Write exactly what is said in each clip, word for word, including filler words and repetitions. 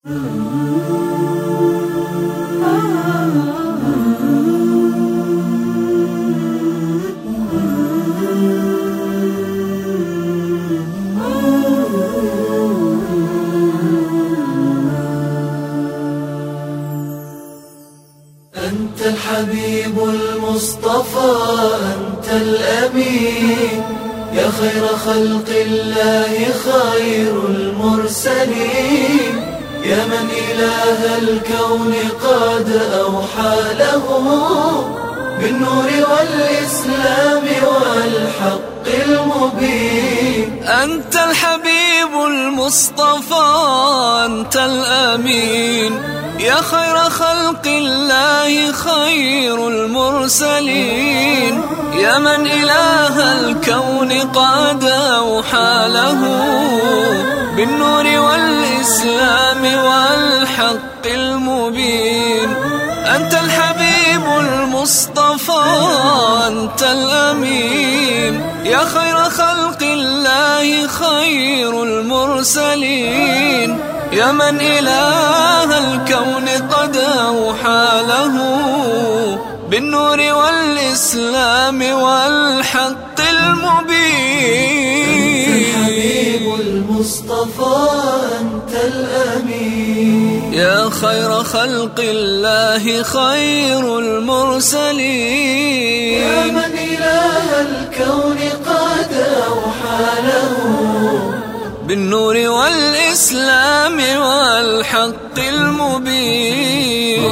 أنت الحبيب المصطفى، أنت الأمين، يا خير خلق الله، خير المرسلين، يا من إله الكون قد أوحى له بالنور والإسلام والحق المبين. أنت الحبيب المصطفى، أنت الأمين، يا خير خلق الله، خير المرسلين، يا من إله الكون قد أوحى له بالنور والإسلام والحق المبين. أنت الحبيب المصطفى، أنت الأمين، يا خير خلق الله، خير المرسلين، يا من إله الكون قد أوحى له بالنور والإسلام والحق المبين. أنت الحبيب المصطفى، أنت الأمين، يا خير خلق الله، خير المرسلين، يا من إله الكون قد أوحى له بالنور والإسلام والحق المبين.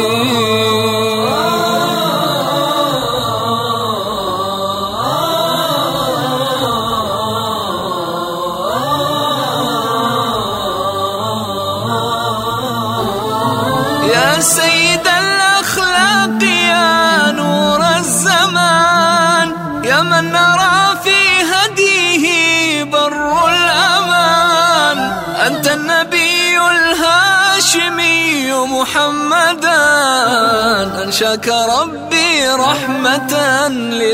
يا سيد الأخلاق، يا نور الزمان، يا من نرى في هديه بر الأمان. أنت النبي الهاشمي محمدا، أنشاك ربي رحمة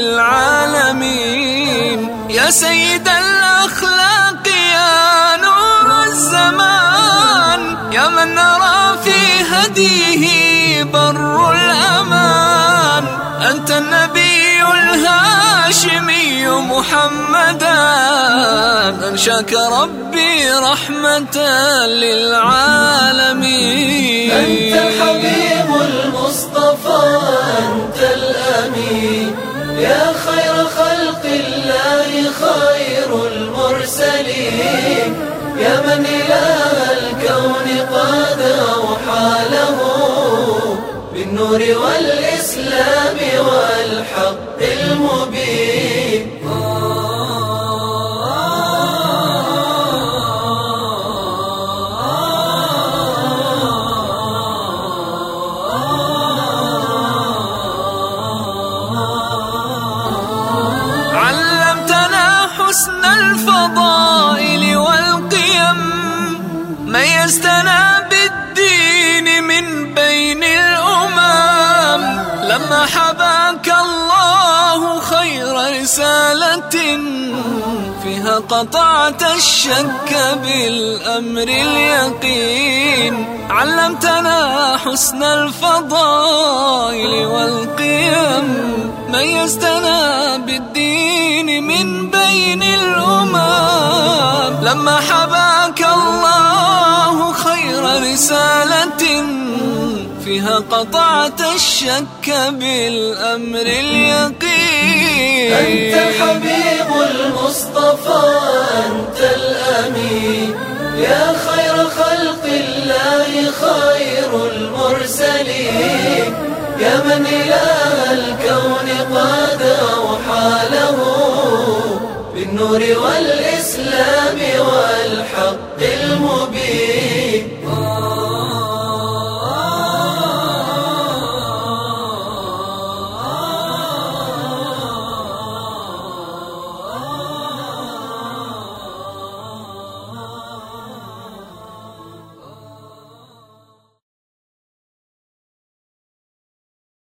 للعالمين. يا سيد الأخلاق، يا نور الزمان، يا من نرى في هديه بر الأمان. أنت النبي الهاشمي محمدا، أنشاك ربي رحمة للعالمين. أنت الحبيب المصطفى، أنت الأمين، يا خير خلق الله، خير المرسلين، يا من إله الكون قد أوحى له بالنور والإسلام والحق المبين. علمتنا حسن الفضائل والقيم، ميزتنا بالدين من بين الأمم. لما حباك الله خير رسالة، فيها قطعت الشك بالأمر اليقين. علمتنا حسن الفضائل والقيم، ميزتنا بالدين من بين الأمم. لما حباك الله خير رسالة، فيها قطعت الشك بالأمر اليقين. أنت الحبيب المصطفى، أنت الأمين، يا خير خلق الله، خير المرسلين، يا من إله الكون قد أوحى له بالنور والإسلام والحق